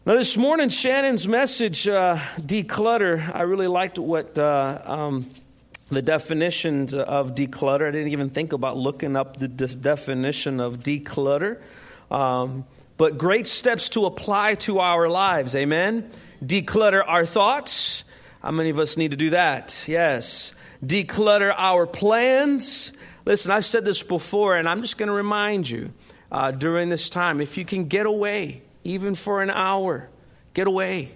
Now, this morning, Shannon's message, declutter, I really liked what the definitions of declutter. I didn't even think about looking up this definition of declutter. But great steps to apply to our lives, amen? Declutter our thoughts. How many of us need to do that? Yes. Declutter our plans. Listen, I've said this before, and I'm just going to remind you during this time, if you can get away, even for an hour, get away.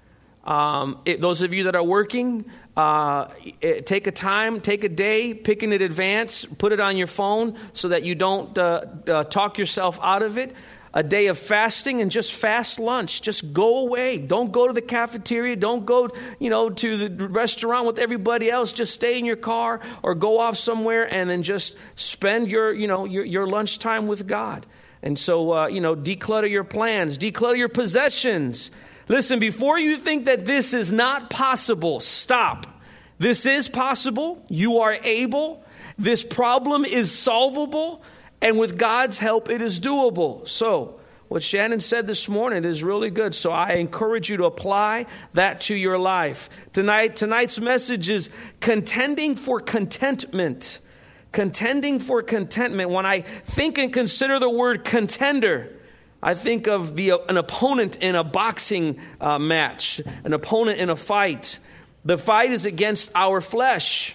Those of you that are working, take a time, take a day, pick it in advance, put it on your phone so that you don't talk yourself out of it. A day of fasting and just fast lunch. Just go away. Don't go to the cafeteria. Don't go, to the restaurant with everybody else. Just stay in your car or go off somewhere and then just spend your lunchtime with God. And so, declutter your plans, declutter your possessions. Listen, before you think that this is not possible, stop. This is possible. You are able. This problem is solvable. And with God's help, it is doable. So, what Shannon said this morning is really good. So I encourage you to apply that to your life. Tonight's message is contending for contentment. Contending for contentment. When I think and consider the word contender, I think of an opponent in a boxing match, an opponent in a fight. The fight is against our flesh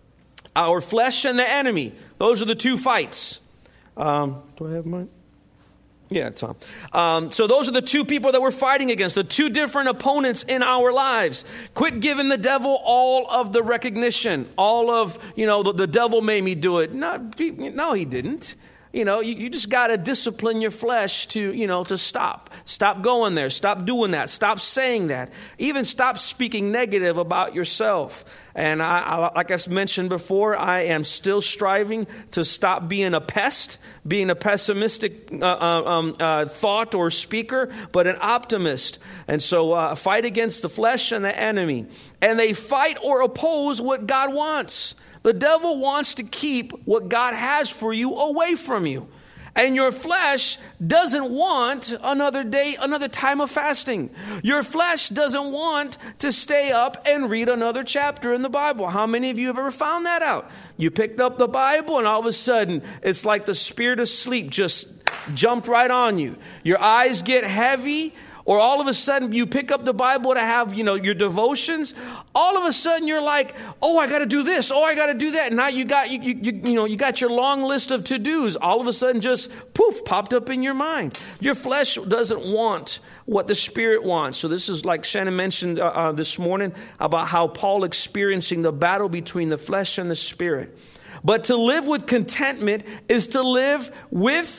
and the enemy. Those are the two fights. Do I have mine? Yeah, it's on. So those are the two people that we're fighting against, the two different opponents in our lives. Quit giving the devil all of the recognition, all of, the devil made me do it. No, he didn't. You just got to discipline your flesh to stop. Stop going there. Stop doing that. Stop saying that. Even stop speaking negative about yourself. And I like I mentioned before, I am still striving to stop being a pest, being a pessimistic thought or speaker, but an optimist. And so fight against the flesh and the enemy. And they fight or oppose what God wants. The devil wants to keep what God has for you away from you. And your flesh doesn't want another day, another time of fasting. Your flesh doesn't want to stay up and read another chapter in the Bible. How many of you have ever found that out? You picked up the Bible and all of a sudden it's like the spirit of sleep just jumped right on you. Your eyes get heavy. Or all of a sudden you pick up the Bible to have, your devotions. All of a sudden you're like, oh, I got to do this. Oh, I got to do that. And now you got your long list of to-dos. All of a sudden just poof, popped up in your mind. Your flesh doesn't want what the Spirit wants. So this is like Shannon mentioned this morning about how Paul experiencing the battle between the flesh and the Spirit. But to live with contentment is to live with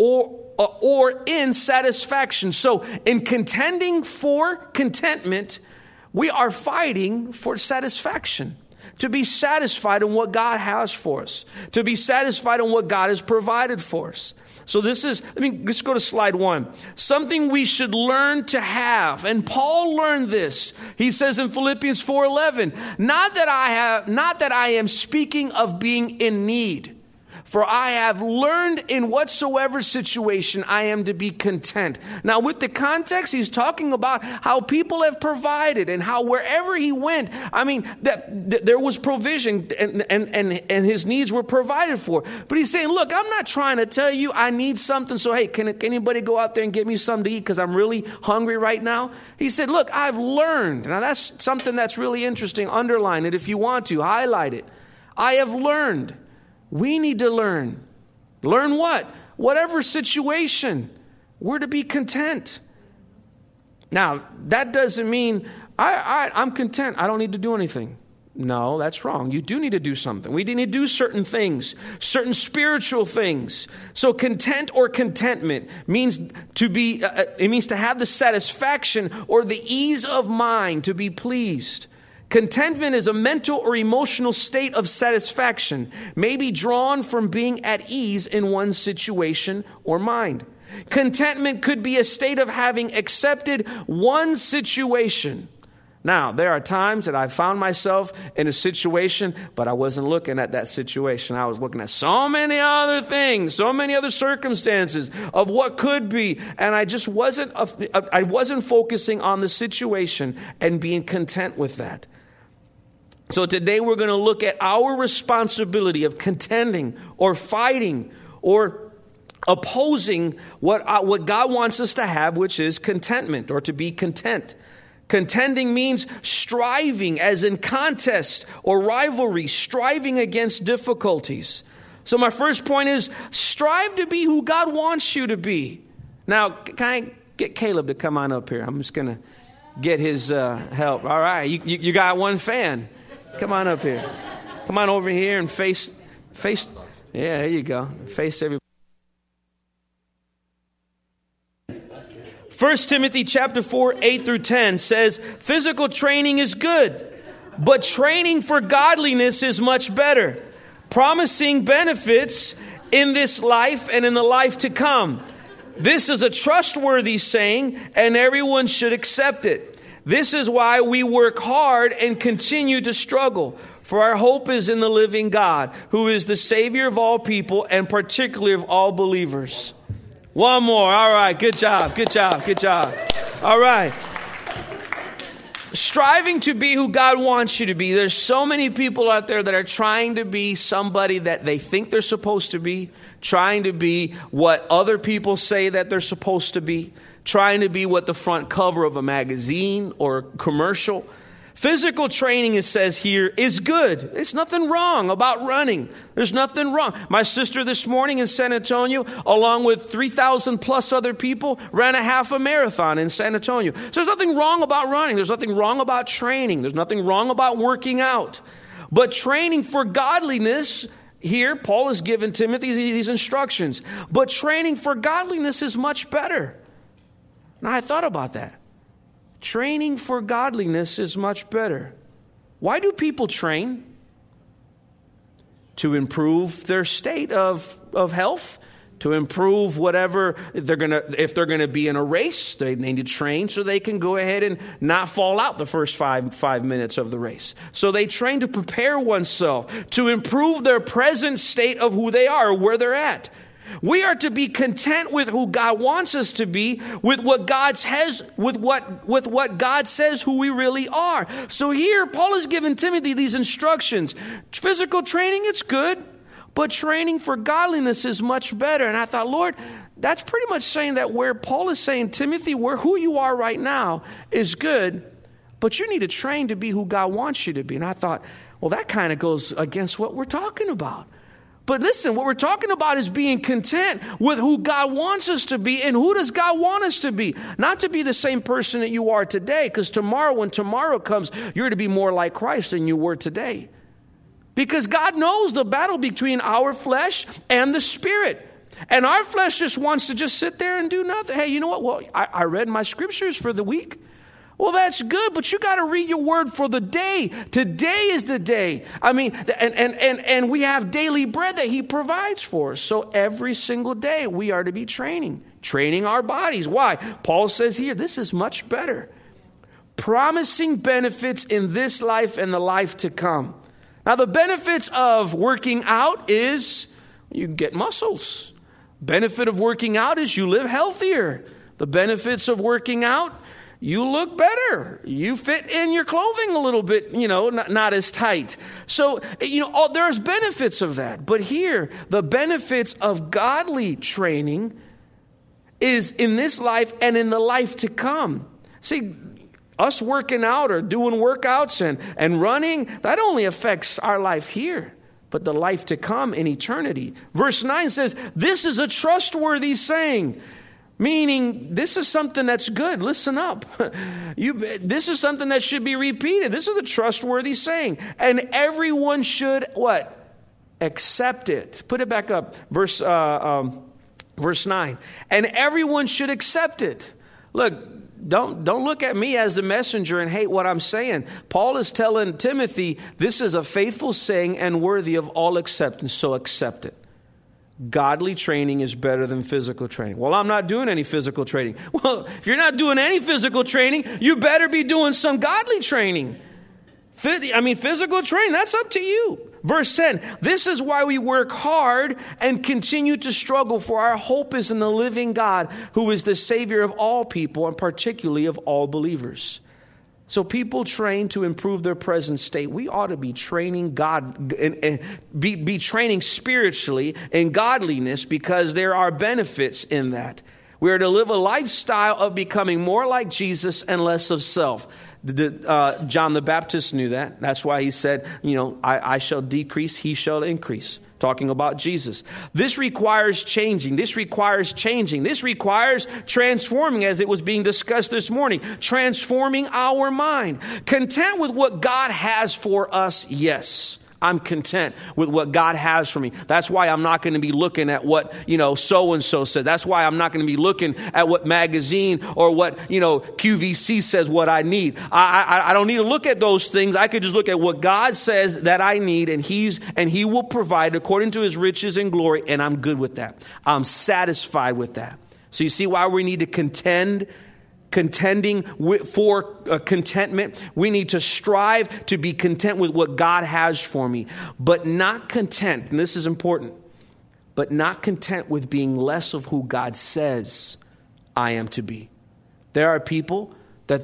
or in satisfaction. So in contending for contentment, we are fighting for satisfaction. To be satisfied in what God has for us. To be satisfied in what God has provided for us. So let's go to slide 1. Something we should learn to have. And Paul learned this. He says in Philippians 4:11, not that I am speaking of being in need. For I have learned in whatsoever situation I am to be content. Now, with the context, he's talking about how people have provided and how wherever he went, that there was provision and his needs were provided for. But he's saying, look, I'm not trying to tell you I need something. So, hey, can anybody go out there and get me something to eat because I'm really hungry right now? He said, look, I've learned. Now, that's something that's really interesting. Underline it if you want to. Highlight it. I have learned. We need to learn. Learn what? Whatever situation, we're to be content. Now, that doesn't mean I'm content. I don't need to do anything. No, that's wrong. You do need to do something. We need to do certain things, certain spiritual things. So content or contentment means it means to have the satisfaction or the ease of mind to be pleased. Contentment is a mental or emotional state of satisfaction, maybe drawn from being at ease in one's situation or mind. Contentment could be a state of having accepted one situation. Now, there are times that I found myself in a situation, but I wasn't looking at that situation. I was looking at so many other things, so many other circumstances of what could be. And I just wasn't focusing on the situation and being content with that. So today we're going to look at our responsibility of contending or fighting or opposing what God wants us to have, which is contentment or to be content. Contending means striving, as in contest or rivalry, striving against difficulties. So my first point is strive to be who God wants you to be. Now, can I get Caleb to come on up here? I'm just going to get his help. All right, you got one fan. Come on up here. Come on over here and face. Yeah, there you go. Face everybody. 1 Timothy chapter 4, 8 through 10 says, physical training is good, but training for godliness is much better, promising benefits in this life and in the life to come. This is a trustworthy saying, and everyone should accept it. This is why we work hard and continue to struggle, for our hope is in the living God, who is the Savior of all people and particularly of all believers. One more. All right. Good job. Good job. Good job. All right. Striving to be who God wants you to be. There's so many people out there that are trying to be somebody that they think they're supposed to be, trying to be what other people say that they're supposed to be, trying to be what the front cover of a magazine or commercial. Physical training, it says here, is good. There's nothing wrong about running. There's nothing wrong. My sister this morning in San Antonio, along with 3,000 plus other people, ran a half a marathon in San Antonio. So there's nothing wrong about running. There's nothing wrong about training. There's nothing wrong about working out. But training for godliness, here, Paul has given Timothy these instructions. But training for godliness is much better. Now, I thought about that. Training for godliness is much better. Why do people train? To improve their state of health, to improve whatever if they're gonna be in a race, they need to train so they can go ahead and not fall out the first five minutes of the race. So they train to prepare oneself, to improve their present state of who they are, where they're at. We are to be content with who God wants us to be, with what God says, with what God says who we really are. So here, Paul has given Timothy these instructions. Physical training, it's good, but training for godliness is much better. And I thought, Lord, that's pretty much saying that where Paul is saying, Timothy, where who you are right now is good, but you need to train to be who God wants you to be. And I thought, well, that kind of goes against what we're talking about. But listen, what we're talking about is being content with who God wants us to be. And who does God want us to be? Not to be the same person that you are today, because tomorrow, when tomorrow comes, you're to be more like Christ than you were today. Because God knows the battle between our flesh and the Spirit. And our flesh just wants to just sit there and do nothing. Hey, you know what? Well, I read my scriptures for the week. Well, that's good, but you got to read your word for the day. Today is the day. I mean, and we have daily bread that he provides for us. So every single day we are to be training our bodies. Why? Paul says here, this is much better. Promising benefits in this life and the life to come. Now, the benefits of working out is you get muscles. Benefit of working out is you live healthier. The benefits of working out, you look better. You fit in your clothing a little bit, not as tight. So, there's benefits of that. But here, the benefits of godly training is in this life and in the life to come. See, us working out or doing workouts and running, that only affects our life here, but the life to come in eternity. Verse 9 says, this is a trustworthy saying. Meaning, this is something that's good. Listen up. This is something that should be repeated. This is a trustworthy saying. And everyone should, what? Accept it. Put it back up. Verse 9. And everyone should accept it. Look, don't look at me as the messenger and hate what I'm saying. Paul is telling Timothy, this is a faithful saying and worthy of all acceptance, so accept it. Godly training is better than physical training. Well, I'm not doing any physical training. Well, if you're not doing any physical training, you better be doing some godly training. Physical training, that's up to you. Verse 10, this is why we work hard and continue to struggle, for our hope is in the living God, who is the Savior of all people, and particularly of all believers. So people train to improve their present state. We ought to be training God, and be training spiritually in godliness, because there are benefits in that. We are to live a lifestyle of becoming more like Jesus and less of self. John the Baptist knew that. That's why he said, I shall decrease, he shall increase. Talking about Jesus. This requires changing. This requires changing. This requires transforming, as it was being discussed this morning. Transforming our mind. Content with what God has for us, yes. I'm content with what God has for me. That's why I'm not going to be looking at what, so-and-so said. That's why I'm not going to be looking at what magazine or what, QVC says what I need. I don't need to look at those things. I could just look at what God says that I need, and He will provide according to His riches and glory, and I'm good with that. I'm satisfied with that. So you see why we need to contending for contentment. We need to strive to be content with what God has for me, but not content, and this is important, but not content with being less of who God says I am to be. There are people that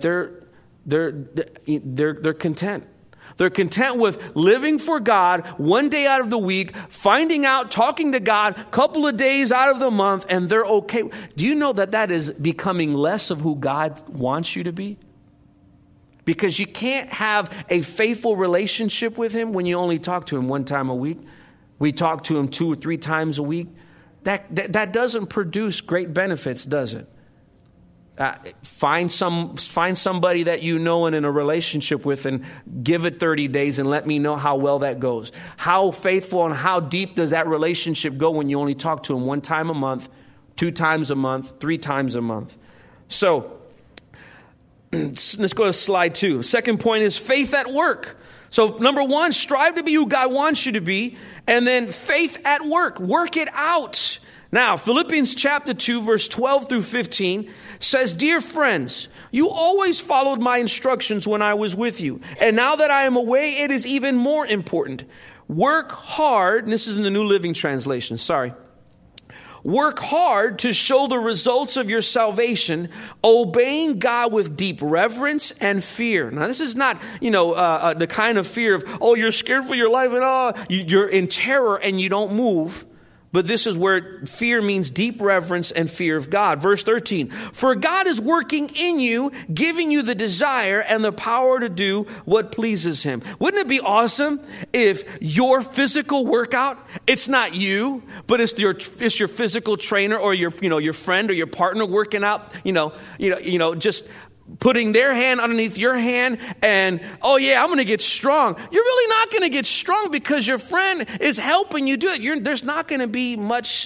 they're content. They're content with living for God one day out of the week, finding out, talking to God a couple of days out of the month, and they're okay. Do you know that is becoming less of who God wants you to be? Because you can't have a faithful relationship with Him when you only talk to Him one time a week. We talk to Him 2 or 3 times a week. That doesn't produce great benefits, does it? Find somebody that you know and in a relationship with, and give it 30 days and let me know how well that goes. How faithful and how deep does that relationship go when you only talk to Him 1 time a month, 2 times a month, 3 times a month? So let's go to slide 2. Second point is faith at work. So number 1, strive to be who God wants you to be. And then faith at work. Work it out. Now, Philippians chapter 2, verse 12 through 15 says, "Dear friends, you always followed my instructions when I was with you. And now that I am away, it is even more important. Work hard." And this is in the New Living Translation, sorry. "Work hard to show the results of your salvation, obeying God with deep reverence and fear." Now, this is not, the kind of fear of, you're scared for your life and you're in terror and you don't move. But this is where fear means deep reverence and fear of God. Verse 13, "For God is working in you, giving you the desire and the power to do what pleases Him." Wouldn't it be awesome if your physical workout, it's not you, but it's your physical trainer or your friend or your partner working out, just putting their hand underneath your hand and, I'm going to get strong. You're really not going to get strong because your friend is helping you do it. There's not going to be much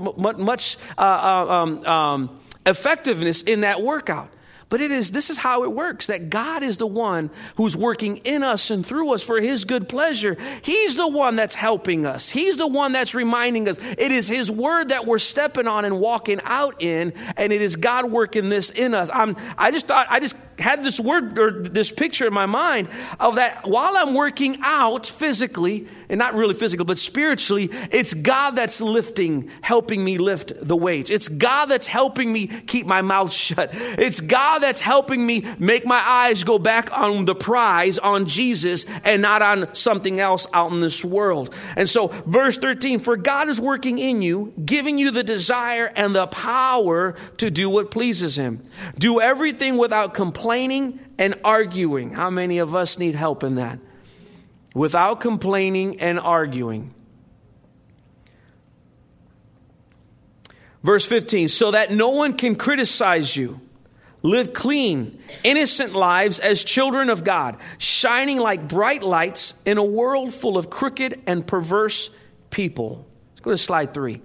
effectiveness in that workout. But this is how it works, that God is the one who's working in us and through us for His good pleasure. He's the one that's helping us. He's the one that's reminding us. It is His word that we're stepping on and walking out in, and it is God working this in us. I just had this word or this picture in my mind of that while I'm working out physically, and not really physical, but spiritually, it's God that's helping me lift the weights. It's God that's helping me keep my mouth shut. It's God that's helping me make my eyes go back on the prize, on Jesus, and not on something else out in this world. And so verse 13, "For God is working in you, giving you the desire and the power to do what pleases Him. Do everything without complaining and arguing." How many of us need help in that? Without complaining and arguing. Verse 15, "So that no one can criticize you. Live clean, innocent lives as children of God, shining like bright lights in a world full of crooked and perverse people." Let's go to slide 3.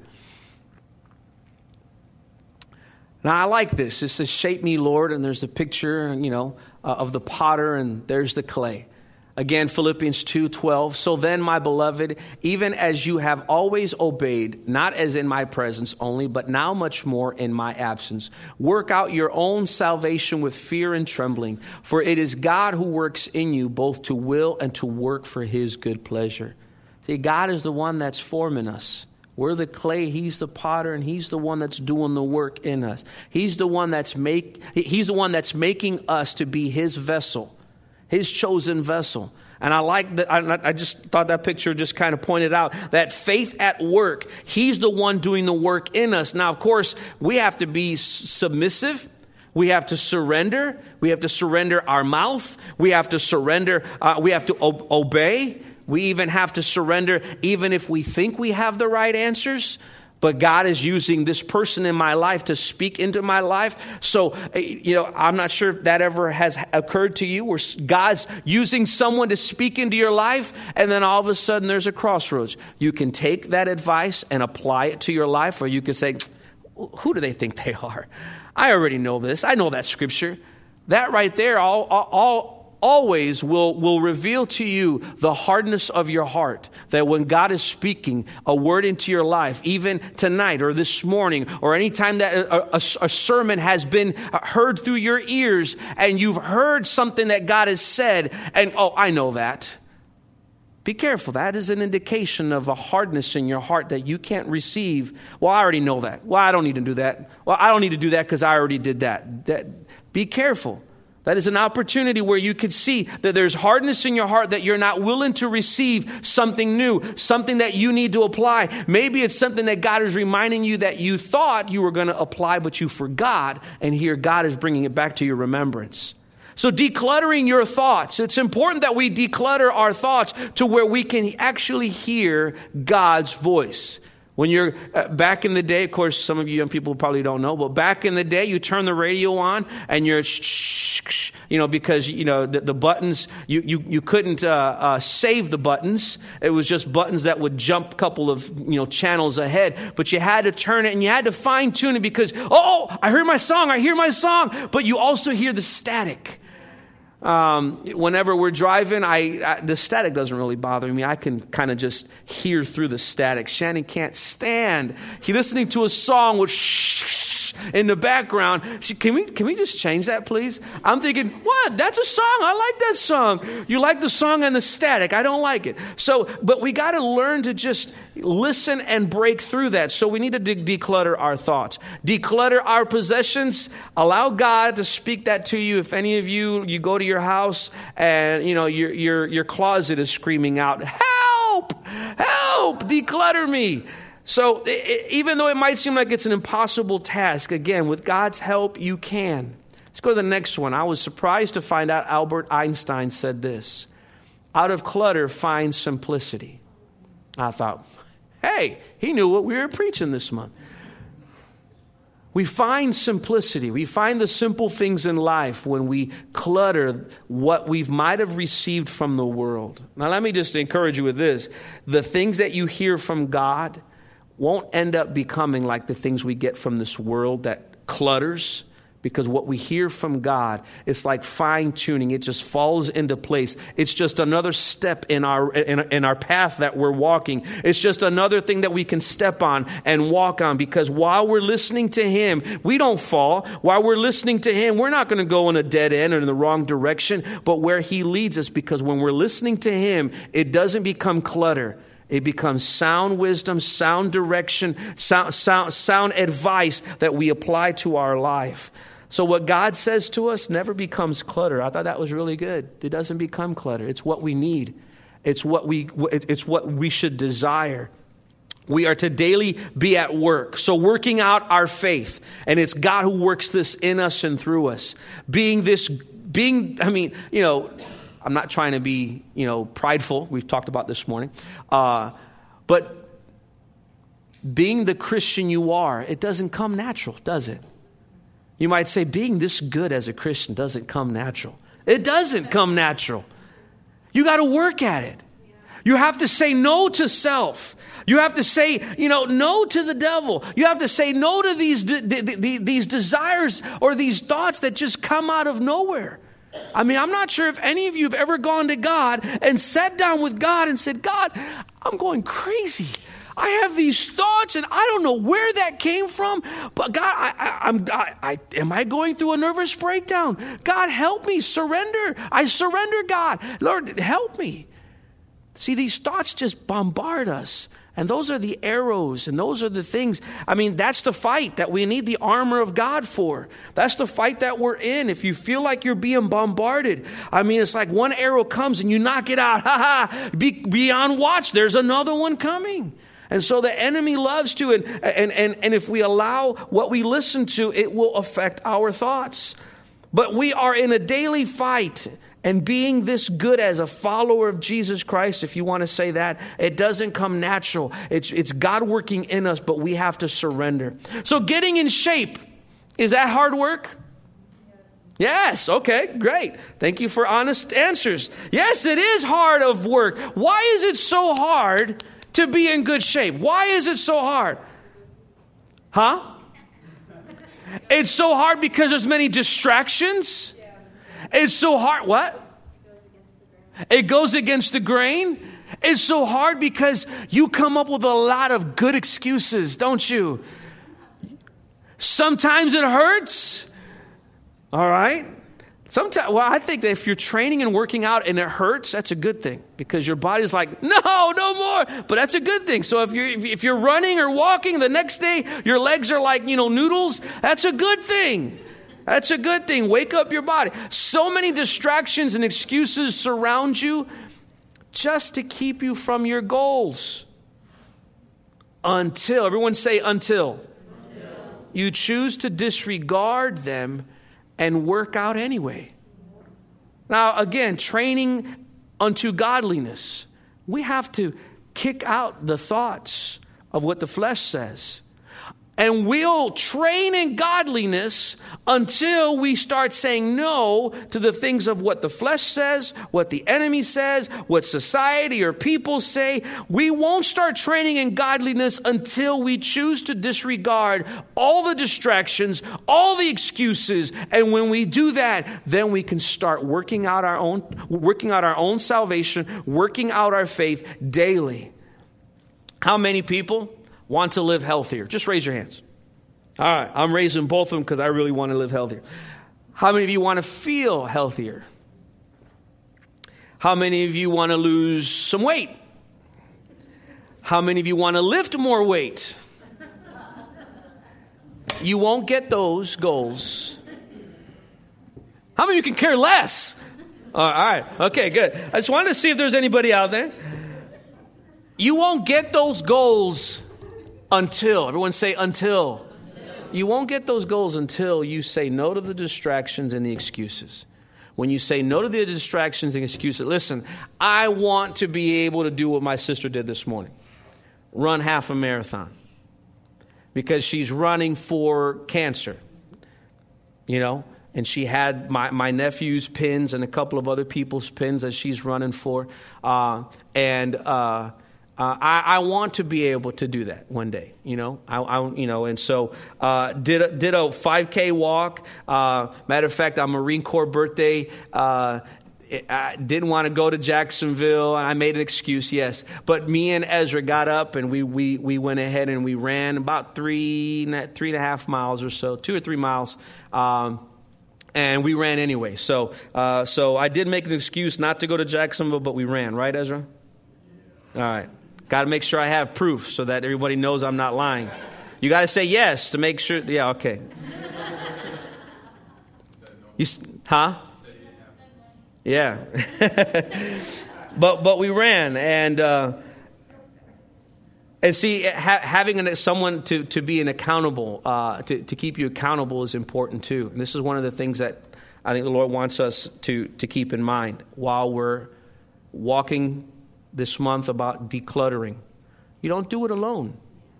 Now, I like this. It says, "Shape me, Lord," and there's a picture, of the potter, and there's the clay. Again, Philippians 2:12. So then, my beloved, even as you have always obeyed, not as in my presence only, but now much more in my absence, work out your own salvation with fear and trembling, for it is God who works in you both to will and to work for his good pleasure. See, God is the one that's forming us. We're the clay, he's the potter, and he's the one that's doing the work in us. He's the one that's making us to be his vessel, his chosen vessel. And I like that. I just thought that picture just kind of pointed out that faith at work. He's the one doing the work in us. Now, of course, we have to be submissive. We have to surrender. We have to surrender our mouth. We have to surrender. We have to obey. We even have to surrender even if we think we have the right answers. But God is using this person in my life to speak into my life. So, I'm not sure if that ever has occurred to you, where God's using someone to speak into your life, and then all of a sudden there's a crossroads. You can take that advice and apply it to your life, or you can say, who do they think they are? I already know this. I know that scripture. That right there always will reveal to you the hardness of your heart. That when God is speaking a word into your life, even tonight or this morning, or any time that a sermon has been heard through your ears, and you've heard something that God has said, and I know that. Be careful. That is an indication of a hardness in your heart that you can't receive. Well, I already know that. Well, I don't need to do that. Well, I don't need to do that because I already did that. Be careful. That is an opportunity where you could see that there's hardness in your heart, that you're not willing to receive something new, something that you need to apply. Maybe it's something that God is reminding you that you thought you were going to apply, but you forgot. And here God is bringing it back to your remembrance. So decluttering your thoughts. It's important that we declutter our thoughts to where we can actually hear God's voice. When you're back in the day, of course, some of you young people probably don't know, but back in the day, you turn the radio on and you're because the buttons, you couldn't save the buttons. It was just buttons that would jump a couple of channels ahead, but you had to turn it and you had to fine tune it because I hear my song, but you also hear the static. Whenever we're driving, the static doesn't really bother me. I can kind of just hear through the static. Shannon can't stand listening to a song with shh in the background. Can we just change that, please? I'm thinking, what? That's a song. I like that song. You like the song and the static. I don't like it. So, but we got to learn to just listen and break through that. So we need to declutter our thoughts, declutter our possessions. Allow God to speak that to you. If any of you go to your house and your closet is screaming out, help, declutter me. So even though it might seem like it's an impossible task, again, with God's help, you can. Let's go to the next one. I was surprised to find out Albert Einstein said this: out of clutter, find simplicity. I thought, hey, he knew what we were preaching this month. We find simplicity. We find the simple things in life when we clutter what we might have received from the world. Now, let me just encourage you with this. The things that you hear from God won't end up becoming like the things we get from this world that clutters, because what we hear from God, it's like fine-tuning. It just falls into place. It's just another step in our path that we're walking. It's just another thing that we can step on and walk on, because while we're listening to Him, we don't fall. While we're listening to Him, we're not going to go in a dead end or in the wrong direction, but where He leads us, because when we're listening to Him, it doesn't become clutter. It becomes sound wisdom, sound direction, sound advice that we apply to our life. So what God says to us never becomes clutter. I thought that was really good. It doesn't become clutter. It's what we need. It's what we should desire. We are to daily be at work. So working out our faith. And it's God who works this in us and through us. I'm not trying to be, prideful. We've talked about this morning. But being the Christian you are, it doesn't come natural, does it? You might say being this good as a Christian doesn't come natural. It doesn't come natural. You got to work at it. You have to say no to self. You have to say, no to the devil. You have to say no to these desires or these thoughts that just come out of nowhere. I mean, I'm not sure if any of you have ever gone to God and sat down with God and said, God, I'm going crazy. I have these thoughts and I don't know where that came from. But God, am I going through a nervous breakdown? God, help me. Surrender. I surrender, God. Lord, help me. See, these thoughts just bombard us. And those are the arrows, and those are the things. I mean, that's the fight that we need the armor of God for. That's the fight that we're in. If you feel like you're being bombarded, I mean, it's like one arrow comes and you knock it out. Ha ha, be on watch. There's another one coming. And so the enemy loves to, and if we allow what we listen to, it will affect our thoughts. But we are in a daily fight. And being this good as a follower of Jesus Christ, if you want to say that, it doesn't come natural. It's God working in us, but we have to surrender. So getting in shape, is that hard work? Yes. Okay, great. Thank you for honest answers. Yes, it is hard of work. Why is it so hard to be in good shape? Why is it so hard? Huh? It's so hard because there's many distractions. It's so hard. What? It goes against the grain. It's so hard because you come up with a lot of good excuses, don't you? Sometimes it hurts. All right. Sometimes, well, I think that if you're training and working out and it hurts, that's a good thing because your body's like, no more. But that's a good thing. So if you're running or walking, the next day your legs are like, noodles, that's a good thing. That's a good thing. Wake up your body. So many distractions and excuses surround you just to keep you from your goals. Until, everyone say until. You choose to disregard them and work out anyway. Now, again, training unto godliness. We have to kick out the thoughts of what the flesh says. And we'll train in godliness until we start saying no to the things of what the flesh says, what the enemy says, what society or people say. We won't start training in godliness until we choose to disregard all the distractions, all the excuses. And when we do that, then we can start working out our own salvation, working out our faith daily. How many people want to live healthier? Just raise your hands. All right, I'm raising both of them because I really want to live healthier. How many of you want to feel healthier? How many of you want to lose some weight? How many of you want to lift more weight? You won't get those goals. How many of you can care less? All right, okay, good. I just wanted to see if there's anybody out there. You won't get those goals until, everyone say until. You won't get those goals until you say no to the distractions and the excuses. When you say no to the distractions and excuses, listen, I want to be able to do what my sister did this morning. Run half a marathon. Because she's running for cancer. And she had my nephew's pins and a couple of other people's pins that she's running for. I want to be able to do that one day, and so did a 5K walk. Matter of fact, on Marine Corps birthday, I didn't want to go to Jacksonville. I made an excuse, yes. But me and Ezra got up and we went ahead and we ran about 3.5 miles or so, 2 or 3 miles. And we ran anyway. So I did make an excuse not to go to Jacksonville, but we ran, right, Ezra? All right. Got to make sure I have proof so that everybody knows I'm not lying. You got to say yes to make sure. Yeah, okay. Huh? Yeah. But we ran and see, having someone to be an accountable, to keep you accountable is important too. And this is one of the things that I think the Lord wants us to keep in mind while we're walking this month about decluttering. You don't do it alone.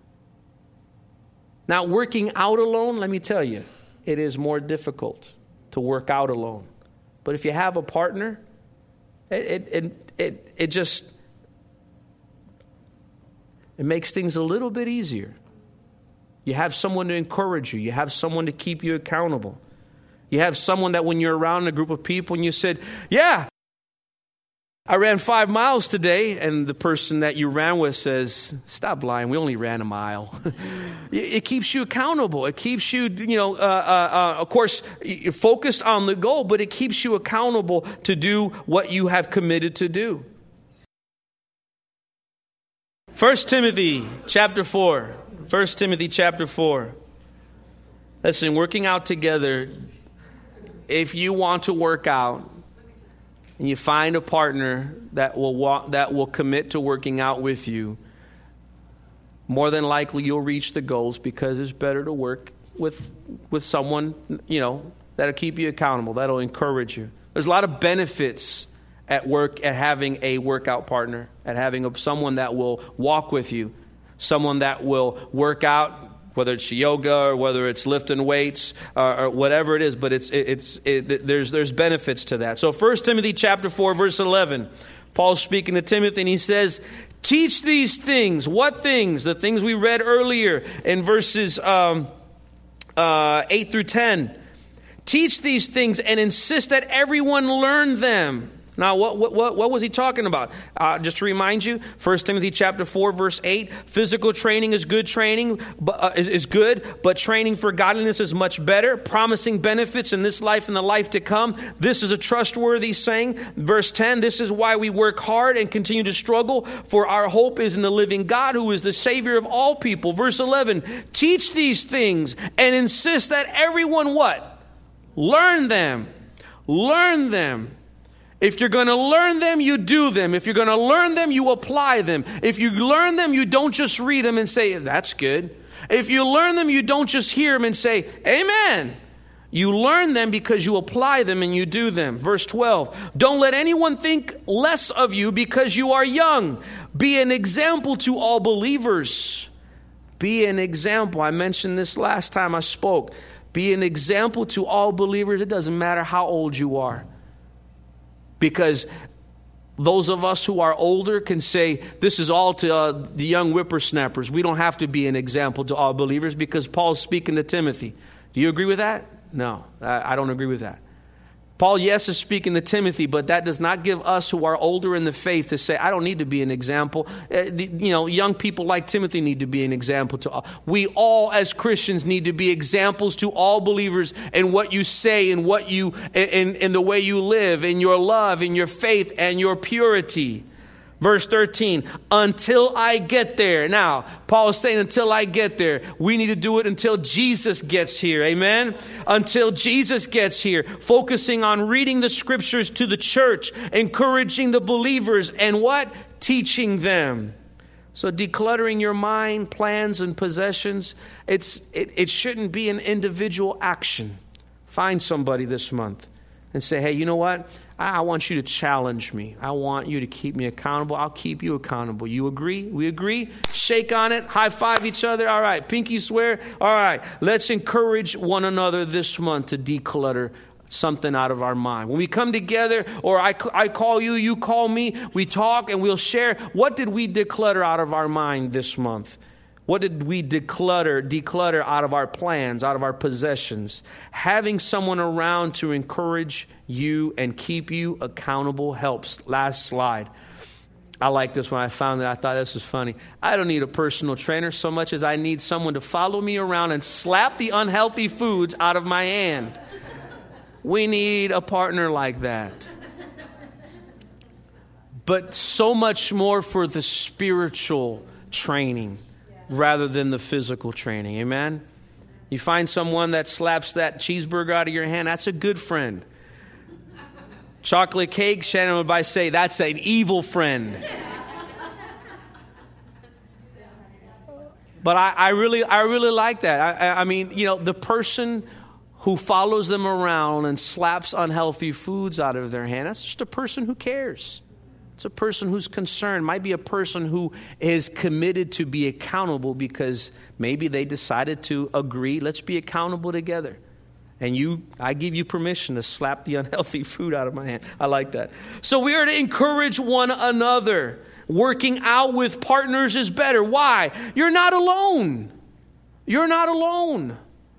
Now, working out alone, let me tell you, it is more difficult to work out alone. But if you have a partner, it just makes things a little bit easier. You have someone to encourage you. You have someone to keep you accountable. You have someone that when you're around a group of people and you said, yeah, I ran 5 miles today, and the person that you ran with says, stop lying, we only ran a mile. It keeps you accountable. It keeps you, of course, focused on the goal, but it keeps you accountable to do what you have committed to do. 1 Timothy chapter 4. 1 Timothy chapter 4. Listen, working out together, if you want to work out, and you find a partner that will commit to working out with you, more than likely you'll reach the goals, because it's better to work with someone, that'll keep you accountable, that'll encourage you. There's a lot of benefits at work at having a workout partner, at having someone that will walk with you, someone that will work out, whether it's yoga or whether it's lifting weights or whatever it is, but there's benefits to that. So 1 Timothy chapter 4, verse 11, Paul's speaking to Timothy, and he says, teach these things. What things? The things we read earlier in verses 8 through 10. Teach these things and insist that everyone learn them. Now, what was he talking about? Just to remind you, 1 Timothy chapter 4, verse 8, physical training is good training, is good, but training for godliness is much better, promising benefits in this life and the life to come. This is a trustworthy saying. Verse 10, this is why we work hard and continue to struggle, for our hope is in the living God, who is the Savior of all people. Verse 11, teach these things and insist that everyone what? Learn them. Learn them. If you're going to learn them, you do them. If you're going to learn them, you apply them. If you learn them, you don't just read them and say, that's good. If you learn them, you don't just hear them and say, amen. You learn them because you apply them and you do them. Verse 12, don't let anyone think less of you because you are young. Be an example to all believers. Be an example. I mentioned this last time I spoke. Be an example to all believers. It doesn't matter how old you are. Because those of us who are older can say, this is all to the young whippersnappers. We don't have to be an example to all believers, because Paul's speaking to Timothy. Do you agree with that? No, I don't agree with that. Paul, yes, is speaking to Timothy, but that does not give us who are older in the faith to say, I don't need to be an example. Young people like Timothy need to be an example to all. We all as Christians need to be examples to all believers in what you say and what you, in the way you live, in your love, in your faith, and your purity. Verse 13, until I get there. Now, Paul is saying until I get there. We need to do it until Jesus gets here. Amen? Until Jesus gets here. Focusing on reading the scriptures to the church. Encouraging the believers. And what? Teaching them. So decluttering your mind, plans, and possessions. It shouldn't be an individual action. Find somebody this month and say, hey, you know what? I want you to challenge me. I want you to keep me accountable. I'll keep you accountable. You agree? We agree? Shake on it. High five each other. All right. Pinky swear. All right. Let's encourage one another this month to declutter something out of our mind. When we come together, or I call you, you call me, we talk and we'll share. What did we declutter out of our mind this month? What did we declutter out of our plans, out of our possessions? Having someone around to encourage you and keep you accountable helps. Last slide. I like this one. I found that. I thought this was funny. I don't need a personal trainer so much as I need someone to follow me around and slap the unhealthy foods out of my hand. We need a partner like that. But so much more for the spiritual training rather than the physical training. Amen? You find someone that slaps that cheeseburger out of your hand, that's a good friend. Chocolate cake, Shannon would say, that's an evil friend. But I really like that. I mean, the person who follows them around and slaps unhealthy foods out of their hand, that's just a person who cares. It's a person who's concerned. Might be a person who is committed to be accountable because maybe they decided to agree, let's be accountable together. And I give you permission to slap the unhealthy food out of my hand. I like that. So we are to encourage one another. Working out with partners is better. Why? You're not alone. You're not alone.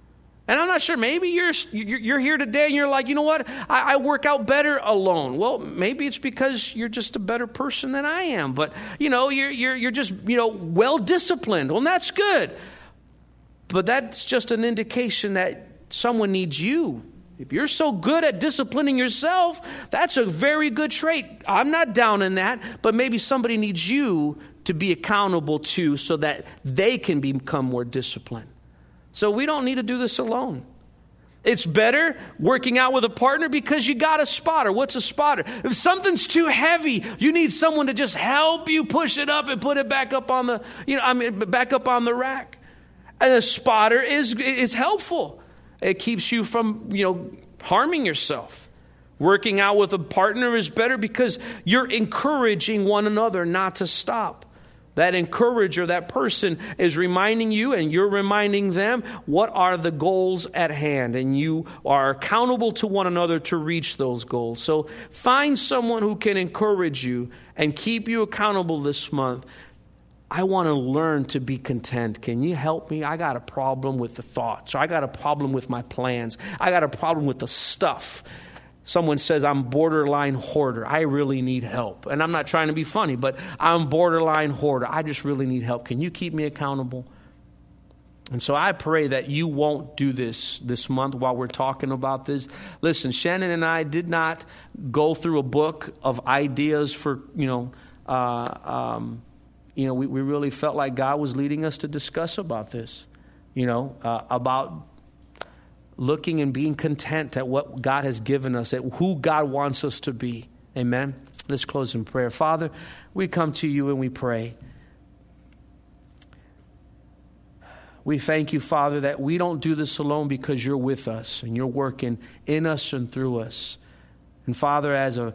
And I'm not sure, maybe you're here today and you're like, you know what, I work out better alone. Well, maybe it's because you're just a better person than I am. But, you're just, well-disciplined. Well, that's good. But that's just an indication that someone needs you. If you're so good at disciplining yourself, that's a very good trait. I'm not down in that, but maybe somebody needs you to be accountable to so that they can become more disciplined. So we don't need to do this alone. It's better working out with a partner because you got a spotter. What's a spotter? If something's too heavy, you need someone to just help you push it up and put it back up on back up on the rack. And a spotter is helpful. It keeps you from, harming yourself. Working out with a partner is better because you're encouraging one another not to stop. That encourager, that person is reminding you and you're reminding them what are the goals at hand. And you are accountable to one another to reach those goals. So find someone who can encourage you and keep you accountable this month. I want to learn to be content. Can you help me? I got a problem with the thoughts. Or I got a problem with my plans. I got a problem with the stuff. Someone says, I'm borderline hoarder. I really need help. And I'm not trying to be funny, but I'm borderline hoarder. I just really need help. Can you keep me accountable? And so I pray that you won't do this month while we're talking about this. Listen, Shannon and I did not go through a book of ideas for, we really felt like God was leading us to discuss about this, about looking and being content at what God has given us, at who God wants us to be. Amen. Let's close in prayer. Father, we come to you and we pray. We thank you, Father, that we don't do this alone because you're with us and you're working in us and through us. And Father,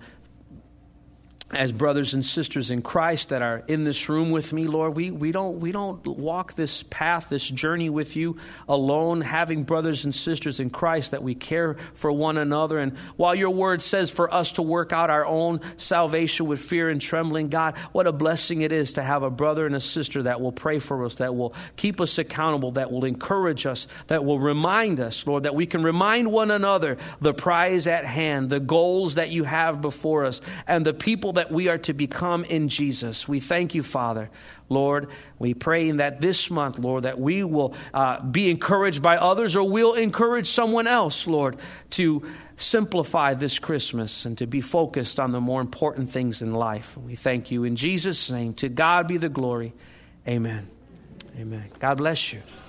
as brothers and sisters in Christ that are in this room with me, Lord, we don't walk this path, this journey with you alone, having brothers and sisters in Christ that we care for one another. And while your word says for us to work out our own salvation with fear and trembling, God, what a blessing it is to have a brother and a sister that will pray for us, that will keep us accountable, that will encourage us, that will remind us, Lord, that we can remind one another the prize at hand, the goals that you have before us, and the people that we are to become in Jesus. We thank you, Father. Lord, we pray that this month, Lord, that we will be encouraged by others, or we'll encourage someone else, Lord, to simplify this Christmas and to be focused on the more important things in life. We thank you in Jesus' name. To God be the glory. Amen. Amen. God bless you.